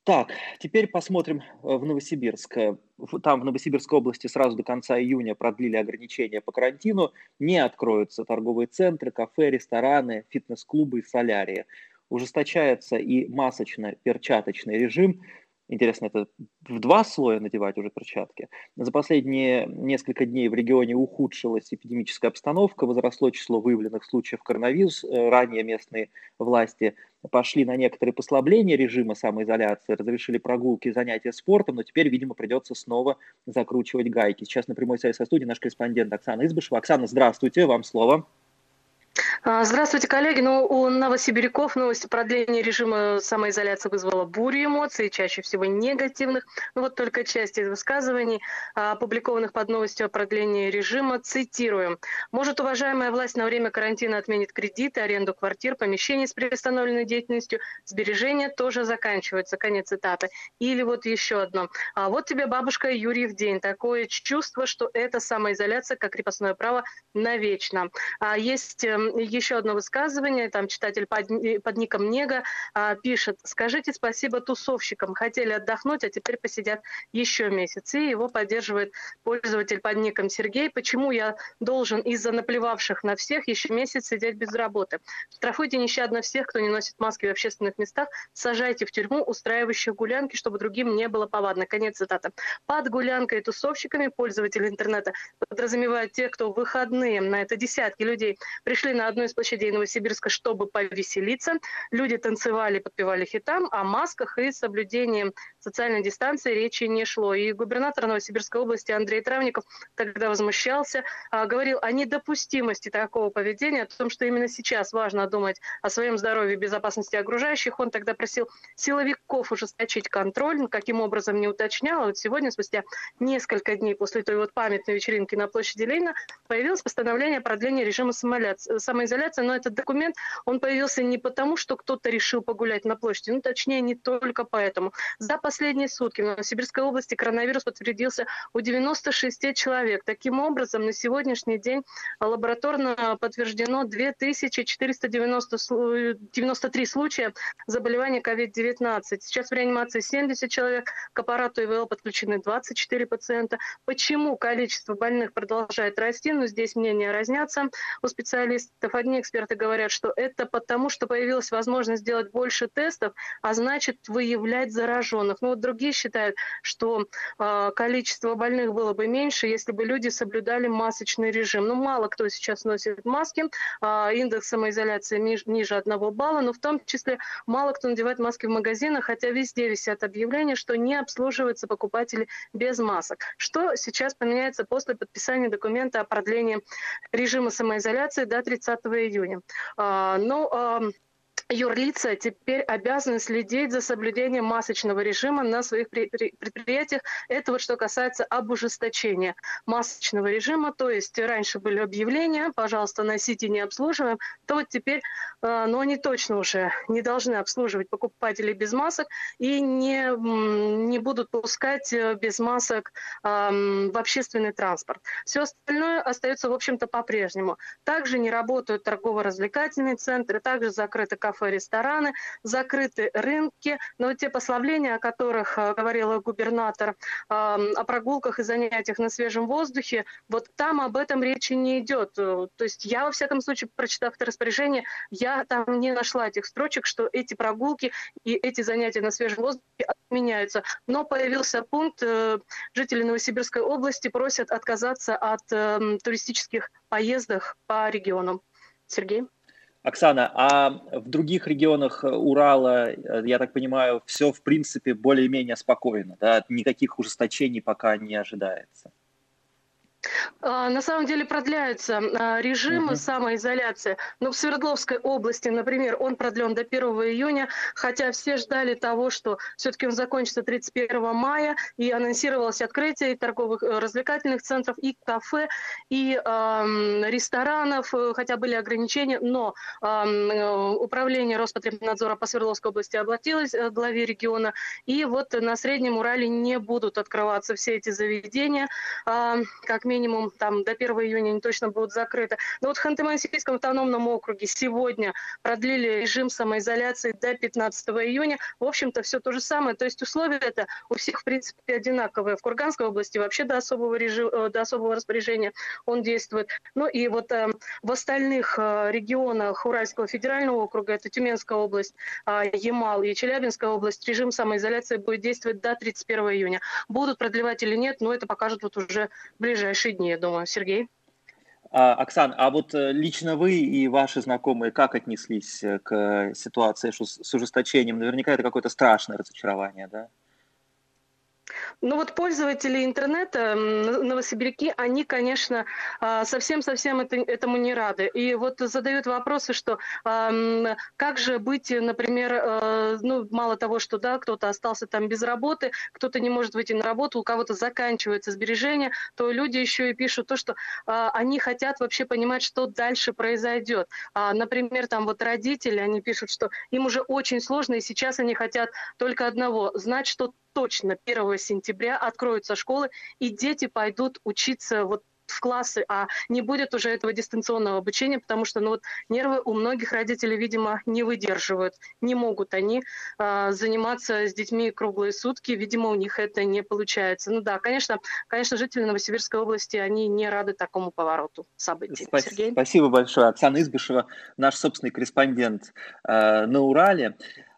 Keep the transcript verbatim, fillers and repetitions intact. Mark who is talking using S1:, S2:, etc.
S1: Так, теперь посмотрим, э, в Новосибирск. Э, в там, в Новосибирской области, сразу до конца июня продлили ограничения по карантину. Не откроются торговые центры, кафе, рестораны, фитнес-клубы и солярии. Ужесточается и масочно-перчаточный режим. Интересно, это в два слоя надевать уже перчатки? За последние несколько дней в регионе ухудшилась эпидемическая обстановка, возросло число выявленных случаев коронавируса. Э, ранее местные власти пошли на некоторые послабления режима самоизоляции, разрешили прогулки и занятия спортом, но теперь, видимо, придется снова закручивать гайки. Сейчас на прямой связи со студией наш корреспондент Оксана Избышева. Оксана, здравствуйте, вам слово.
S2: А, Здравствуйте, коллеги. Ну, у новосибиряков новость продления режима самоизоляции вызвала бурю эмоций, чаще всего негативных. Ну вот только часть из высказываний, а, опубликованных под новостью о продлении режима, цитируем. «Может, уважаемая власть на время карантина отменит кредиты, аренду квартир, помещений с приостановленной деятельностью, сбережения тоже заканчиваются». Конец цитаты. Или вот еще одно. «А вот тебе, бабушка, Юрьев день. Такое чувство, что это самоизоляция, как крепостное право, навечно». А есть эм, еще одно высказывание, там читатель под, под ником Нега а, пишет: «Скажите спасибо тусовщикам, хотели отдохнуть, а теперь посидят еще месяц». И его поддерживает пользователь под ником Сергей. «Почему я должен из-за наплевавших на всех еще месяц сидеть без работы? Штрафуйте нещадно всех, кто не носит маски в общественных местах, сажайте в тюрьму устраивающих гулянки, чтобы другим не было повадно». Конец цитаты. Под гулянкой и тусовщиками пользователи интернета подразумевают тех, кто в выходные, на это десятки людей, пришли на одну из площадей Новосибирска, чтобы повеселиться. Люди танцевали, подпевали хитам, о масках и соблюдении социальной дистанции речи не шло. И губернатор Новосибирской области Андрей Травников тогда возмущался, а, говорил о недопустимости такого поведения, о том, что именно сейчас важно думать о своем здоровье и безопасности окружающих. Он тогда просил силовиков ужесточить контроль, каким образом не уточнял. А вот сегодня, спустя несколько дней после той вот памятной вечеринки на площади Ленина, появилось постановление о продлении режима самоизоляции, но этот документ, он появился не потому, что кто-то решил погулять на площади, ну, точнее, не только поэтому. За последние сутки в Новосибирской области коронавирус подтвердился у девяноста шести человек. Таким образом, на сегодняшний день лабораторно подтверждено две тысячи четыреста девяносто три случая заболевания ковид девятнадцать. Сейчас в реанимации семьдесят человек, к аппарату ИВЛ подключены двадцать четыре пациента. Почему количество больных продолжает расти? Ну, здесь мнения разнятся у специалистов. Одни эксперты говорят, что это потому, что появилась возможность сделать больше тестов, а значит выявлять зараженных. Но вот другие считают, что э, количество больных было бы меньше, если бы люди соблюдали масочный режим. Ну, мало кто сейчас носит маски, э, индекс самоизоляции ниже, ниже одного балла, но в том числе мало кто надевает маски в магазинах, хотя везде висят объявления, что не обслуживаются покупатели без масок. Что сейчас поменяется после подписания документа о продлении режима самоизоляции до тридцатого июня? А, ну, а, юрлица теперь обязаны следить за соблюдением масочного режима на своих предприятиях. Это вот что касается об ужесточении масочного режима. То есть раньше были объявления: пожалуйста, носите, не обслуживаем. То вот теперь, но они точно уже не должны обслуживать покупателей без масок и не, не будут пускать без масок в общественный транспорт. Все остальное остается, в общем-то, по-прежнему. Также не работают торгово-развлекательные центры, также закрыты кафе, рестораны, закрыты рынки. Но вот те послабления, о которых э, говорила губернатор, э, о прогулках и занятиях на свежем воздухе, вот там об этом речи не идет. То есть я, во всяком случае, прочитав это распоряжение, я там не нашла этих строчек, что эти прогулки и эти занятия на свежем воздухе отменяются. Но появился пункт: э, жители Новосибирской области просят отказаться от э, туристических поездок по регионам. Сергей?
S1: Оксана, а в других регионах Урала, я так понимаю, все в принципе более-менее спокойно, да? Никаких ужесточений пока не ожидается?
S2: На самом деле продляются режимы
S1: Угу.
S2: самоизоляции. Но в Свердловской области, например, он продлен до первого июня, хотя все ждали того, что все-таки он закончится тридцать первого мая, и анонсировалось открытие и торговых развлекательных центров, и кафе, и э, ресторанов, хотя были ограничения, но э, управление Роспотребнадзора по Свердловской области обратилось к главе региона, и вот на Среднем Урале не будут открываться все эти заведения, э, как минимум там до первого июня они точно будут закрыты. Но вот в Ханты-Мансийском автономном округе сегодня продлили режим самоизоляции до пятнадцатого июня. В общем-то, все то же самое. То есть условия это у всех, в принципе, одинаковые. В Курганской области вообще до особого, режима, до особого распоряжения он действует. Ну и вот э, в остальных э, регионах Уральского федерального округа, это Тюменская область, э, Ямал и Челябинская область, режим самоизоляции будет действовать до тридцать первого июня. Будут продлевать или нет, но это покажут вот уже в ближайшие дни, я думаю. Сергей?
S1: А, Оксан, а вот лично вы и ваши знакомые как отнеслись к ситуации с ужесточением? Наверняка это какое-то страшное разочарование, да?
S2: Ну вот пользователи интернета, новосибиряки, они, конечно, совсем-совсем это, этому не рады. И вот задают вопросы, что э, как же быть, например, э, ну мало того, что да, кто-то остался там без работы, кто-то не может выйти на работу, у кого-то заканчиваются сбережения, то люди еще и пишут то, что э, они хотят вообще понимать, что дальше произойдет. А, например, там вот родители, они пишут, что им уже очень сложно, и сейчас они хотят только одного, знать, что точно первого сентября откроются школы, и дети пойдут учиться вот в классы, а не будет уже этого дистанционного обучения, потому что ну, вот, нервы у многих родителей, видимо, не выдерживают. Не могут они э, заниматься с детьми круглые сутки, видимо, у них это не получается. Ну да, конечно, конечно, жители Новосибирской области, они не рады такому повороту событий.
S1: Спа-
S2: Сергей?
S1: Спасибо большое. Оксана Избышева, наш собственный корреспондент э, на Урале.